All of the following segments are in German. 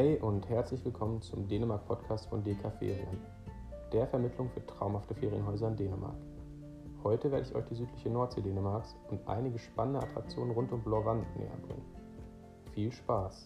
Hey und herzlich willkommen zum Dänemark-Podcast von DK Ferien, der Vermittlung für traumhafte Ferienhäuser in Dänemark. Heute werde ich euch die südliche Nordsee Dänemarks und einige spannende Attraktionen rund um Blåvand näher bringen. Viel Spaß!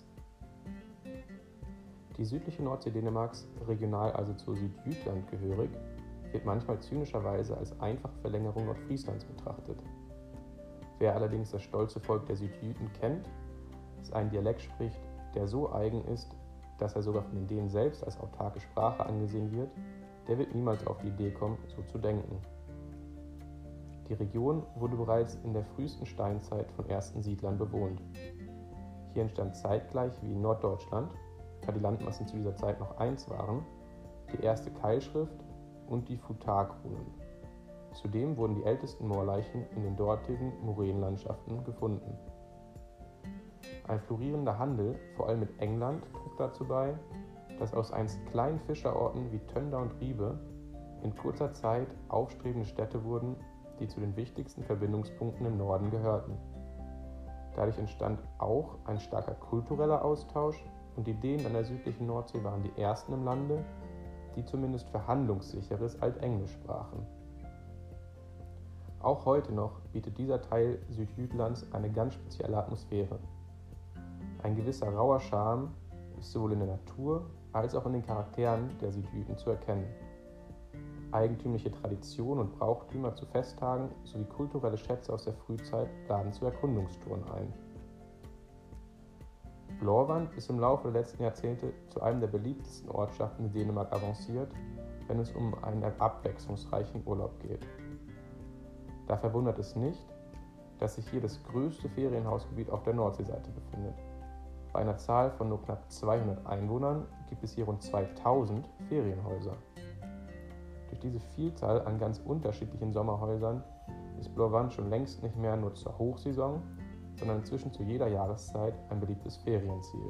Die südliche Nordsee Dänemarks, regional also zu Südjütland gehörig, wird manchmal zynischerweise als einfache Verlängerung Nordfrieslands betrachtet. Wer allerdings das stolze Volk der Südjüten kennt, das einen Dialekt spricht, der so eigen ist, dass er sogar von den Dänen selbst als autarke Sprache angesehen wird, der wird niemals auf die Idee kommen, so zu denken. Die Region wurde bereits in der frühesten Steinzeit von ersten Siedlern bewohnt. Hier entstand zeitgleich wie in Norddeutschland, da die Landmassen zu dieser Zeit noch eins waren, die erste Keilschrift und die Futarkrunen. Zudem wurden die ältesten Moorleichen in den dortigen Moränenlandschaften gefunden. Ein florierender Handel, vor allem mit England, trug dazu bei, dass aus einst kleinen Fischerorten wie Tönder und Ribe in kurzer Zeit aufstrebende Städte wurden, die zu den wichtigsten Verbindungspunkten im Norden gehörten. Dadurch entstand auch ein starker kultureller Austausch und die Dänen an der südlichen Nordsee waren die ersten im Lande, die zumindest verhandlungssicheres Altenglisch sprachen. Auch heute noch bietet dieser Teil Südjütlands eine ganz spezielle Atmosphäre. Ein gewisser rauer Charme ist sowohl in der Natur als auch in den Charakteren der Südjüten zu erkennen. Eigentümliche Traditionen und Brauchtümer zu Festtagen sowie kulturelle Schätze aus der Frühzeit laden zu Erkundungstouren ein. Blåvand ist im Laufe der letzten Jahrzehnte zu einem der beliebtesten Ortschaften in Dänemark avanciert, wenn es um einen abwechslungsreichen Urlaub geht. Da verwundert es nicht, dass sich hier das größte Ferienhausgebiet auf der Nordseeseite befindet. Bei einer Zahl von nur knapp 200 Einwohnern gibt es hier rund 2000 Ferienhäuser. Durch diese Vielzahl an ganz unterschiedlichen Sommerhäusern ist Blåvand schon längst nicht mehr nur zur Hochsaison, sondern inzwischen zu jeder Jahreszeit ein beliebtes Ferienziel.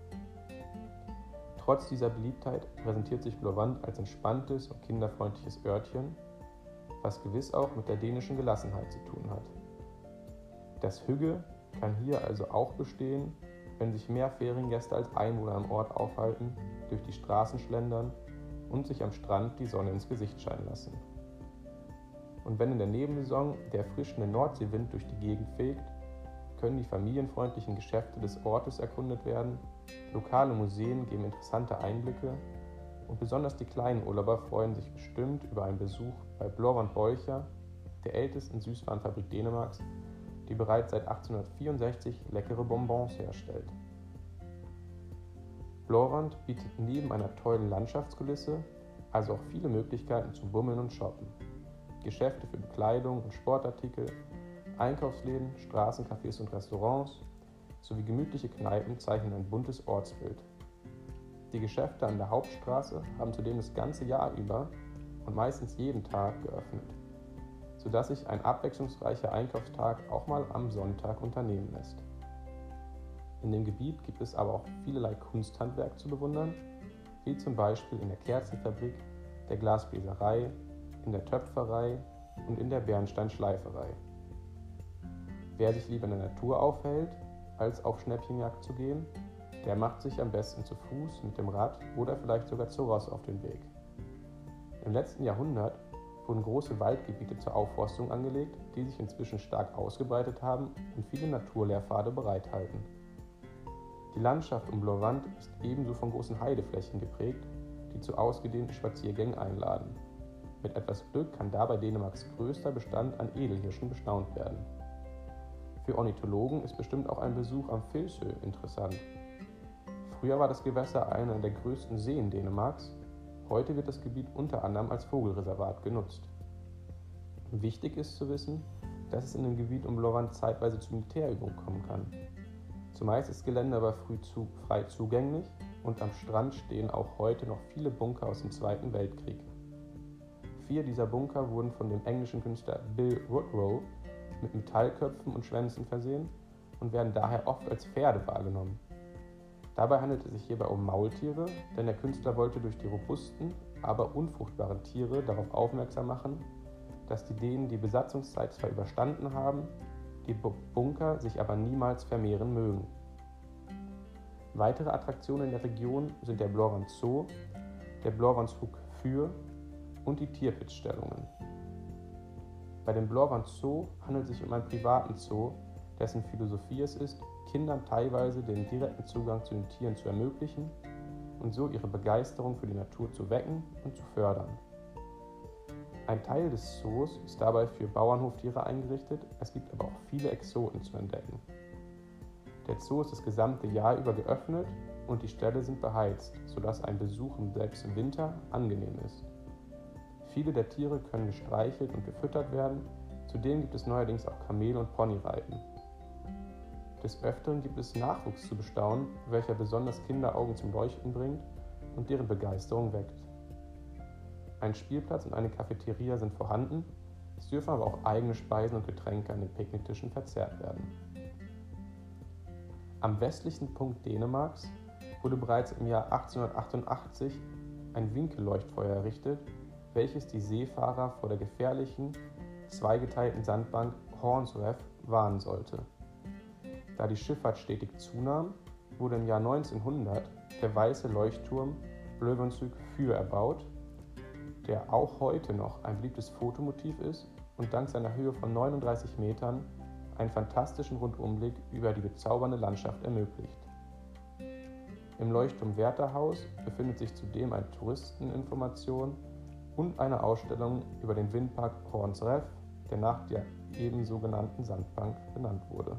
Trotz dieser Beliebtheit präsentiert sich Blåvand als entspanntes und kinderfreundliches Örtchen, was gewiss auch mit der dänischen Gelassenheit zu tun hat. Das Hygge kann hier also auch bestehen, wenn sich mehr Feriengäste als Einwohner im Ort aufhalten, durch die Straßen schlendern und sich am Strand die Sonne ins Gesicht scheinen lassen. Und wenn in der Nebensaison der erfrischende Nordseewind durch die Gegend fegt, können die familienfreundlichen Geschäfte des Ortes erkundet werden, lokale Museen geben interessante Einblicke und besonders die kleinen Urlauber freuen sich bestimmt über einen Besuch bei Blåvand Bolcher, der ältesten Süßwarenfabrik Dänemarks, die bereits seit 1864 leckere Bonbons herstellt. Blåvand bietet neben einer tollen Landschaftskulisse also auch viele Möglichkeiten zum Bummeln und Shoppen. Geschäfte für Bekleidung und Sportartikel, Einkaufsläden, Straßencafés und Restaurants sowie gemütliche Kneipen zeichnen ein buntes Ortsbild. Die Geschäfte an der Hauptstraße haben zudem das ganze Jahr über und meistens jeden Tag geöffnet, sodass sich ein abwechslungsreicher Einkaufstag auch mal am Sonntag unternehmen lässt. In dem Gebiet gibt es aber auch vielerlei Kunsthandwerk zu bewundern, wie zum Beispiel in der Kerzenfabrik, der Glasbläserei, in der Töpferei und in der Bernsteinschleiferei. Wer sich lieber in der Natur aufhält, als auf Schnäppchenjagd zu gehen, der macht sich am besten zu Fuß, mit dem Rad oder vielleicht sogar zu Ross auf den Weg. Im letzten Jahrhundert wurden große Waldgebiete zur Aufforstung angelegt, die sich inzwischen stark ausgebreitet haben und viele Naturlehrpfade bereithalten. Die Landschaft um Blåvand ist ebenso von großen Heideflächen geprägt, die zu ausgedehnten Spaziergängen einladen. Mit etwas Glück kann dabei Dänemarks größter Bestand an Edelhirschen bestaunt werden. Für Ornithologen ist bestimmt auch ein Besuch am Filsø interessant. Früher war das Gewässer einer der größten Seen Dänemarks. Heute wird das Gebiet unter anderem als Vogelreservat genutzt. Wichtig ist zu wissen, dass es in dem Gebiet um Blåvand zeitweise zu Militärübungen kommen kann. Zumeist ist das Gelände aber frei zugänglich und am Strand stehen auch heute noch viele Bunker aus dem Zweiten Weltkrieg. 4 dieser Bunker wurden von dem englischen Künstler Bill Woodrow mit Metallköpfen und Schwänzen versehen und werden daher oft als Pferde wahrgenommen. Dabei handelt es sich hierbei um Maultiere, denn der Künstler wollte durch die robusten, aber unfruchtbaren Tiere darauf aufmerksam machen, dass die Dänen die Besatzungszeit zwar überstanden haben, die Bunker sich aber niemals vermehren mögen. Weitere Attraktionen in der Region sind der Blåvand Zoo, der Blåvandshuk Fyr und die Tirpitz-Stellungen. Bei dem Blåvand Zoo handelt es sich um einen privaten Zoo, dessen Philosophie es ist, Kindern teilweise den direkten Zugang zu den Tieren zu ermöglichen und so ihre Begeisterung für die Natur zu wecken und zu fördern. Ein Teil des Zoos ist dabei für Bauernhoftiere eingerichtet, es gibt aber auch viele Exoten zu entdecken. Der Zoo ist das gesamte Jahr über geöffnet und die Ställe sind beheizt, sodass ein Besuch selbst im Winter angenehm ist. Viele der Tiere können gestreichelt und gefüttert werden, zudem gibt es neuerdings auch Kamel- und Ponyreiten. Des Öfteren gibt es Nachwuchs zu bestaunen, welcher besonders Kinderaugen zum Leuchten bringt und deren Begeisterung weckt. Ein Spielplatz und eine Cafeteria sind vorhanden, es dürfen aber auch eigene Speisen und Getränke an den Picknicktischen verzehrt werden. Am westlichsten Punkt Dänemarks wurde bereits im Jahr 1888 ein Winkelleuchtfeuer errichtet, welches die Seefahrer vor der gefährlichen, zweigeteilten Sandbank Horns Rev warnen sollte. Da die Schifffahrt stetig zunahm, wurde im Jahr 1900 der weiße Leuchtturm Blåvandshuk Fyr erbaut, der auch heute noch ein beliebtes Fotomotiv ist und dank seiner Höhe von 39 Metern einen fantastischen Rundumblick über die bezaubernde Landschaft ermöglicht. Im Leuchtturm Wärterhaus befindet sich zudem eine Touristeninformation und eine Ausstellung über den Windpark Horns Rev, der nach der ebenso genannten Sandbank benannt wurde.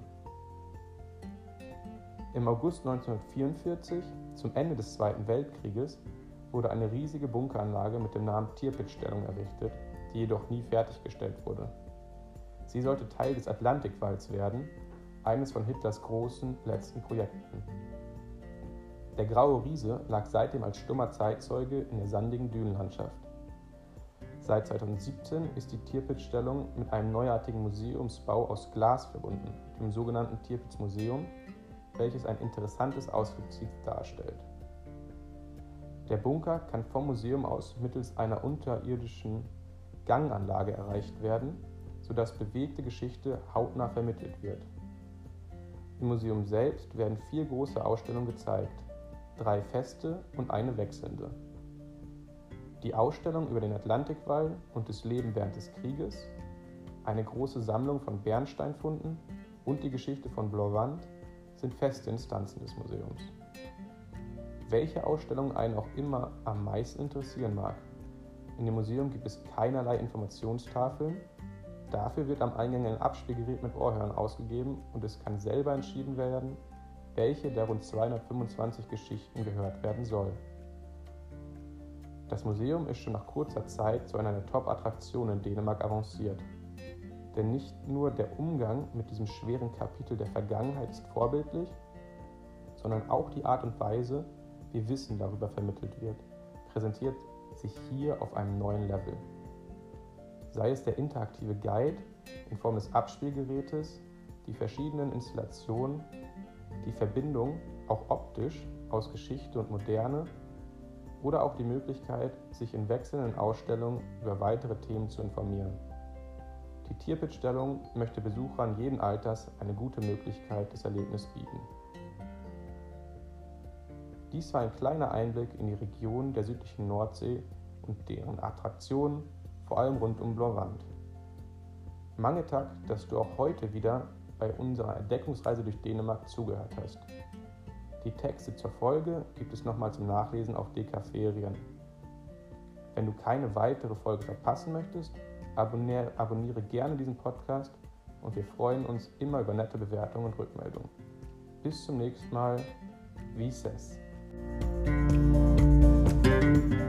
Im August 1944, zum Ende des Zweiten Weltkrieges, wurde eine riesige Bunkeranlage mit dem Namen Tirpitz-Stellung errichtet, die jedoch nie fertiggestellt wurde. Sie sollte Teil des Atlantikwalls werden, eines von Hitlers großen letzten Projekten. Der Graue Riese lag seitdem als stummer Zeitzeuge in der sandigen Dünenlandschaft. Seit 2017 ist die Tirpitz-Stellung mit einem neuartigen Museumsbau aus Glas verbunden, dem sogenannten Tirpitz-Museum, welches ein interessantes Ausflugsziel darstellt. Der Bunker kann vom Museum aus mittels einer unterirdischen Ganganlage erreicht werden, sodass bewegte Geschichte hautnah vermittelt wird. Im Museum selbst werden 4 große Ausstellungen gezeigt, 3 feste und eine wechselnde. Die Ausstellung über den Atlantikwall und das Leben während des Krieges, eine große Sammlung von Bernsteinfunden und die Geschichte von Blåvand sind feste Instanzen des Museums. Welche Ausstellung einen auch immer am meisten interessieren mag, in dem Museum gibt es keinerlei Informationstafeln, dafür wird am Eingang ein Abspielgerät mit Ohrhörern ausgegeben und es kann selber entschieden werden, welche der rund 225 Geschichten gehört werden soll. Das Museum ist schon nach kurzer Zeit zu einer der Top-Attraktionen in Dänemark avanciert. Denn nicht nur der Umgang mit diesem schweren Kapitel der Vergangenheit ist vorbildlich, sondern auch die Art und Weise, wie Wissen darüber vermittelt wird, präsentiert sich hier auf einem neuen Level. Sei es der interaktive Guide in Form des Abspielgerätes, die verschiedenen Installationen, die Verbindung, auch optisch, aus Geschichte und Moderne oder auch die Möglichkeit, sich in wechselnden Ausstellungen über weitere Themen zu informieren. Die Tirpitz-Stellung möchte Besuchern jeden Alters eine gute Möglichkeit des Erlebnisses bieten. Dies war ein kleiner Einblick in die Region der südlichen Nordsee und deren Attraktionen, vor allem rund um Blåvand. Mange tak, dass du auch heute wieder bei unserer Entdeckungsreise durch Dänemark zugehört hast. Die Texte zur Folge gibt es nochmal zum Nachlesen auf DK Ferien. Wenn du keine weitere Folge verpassen möchtest, abonniere gerne diesen Podcast und wir freuen uns immer über nette Bewertungen und Rückmeldungen. Bis zum nächsten Mal. Vi ses!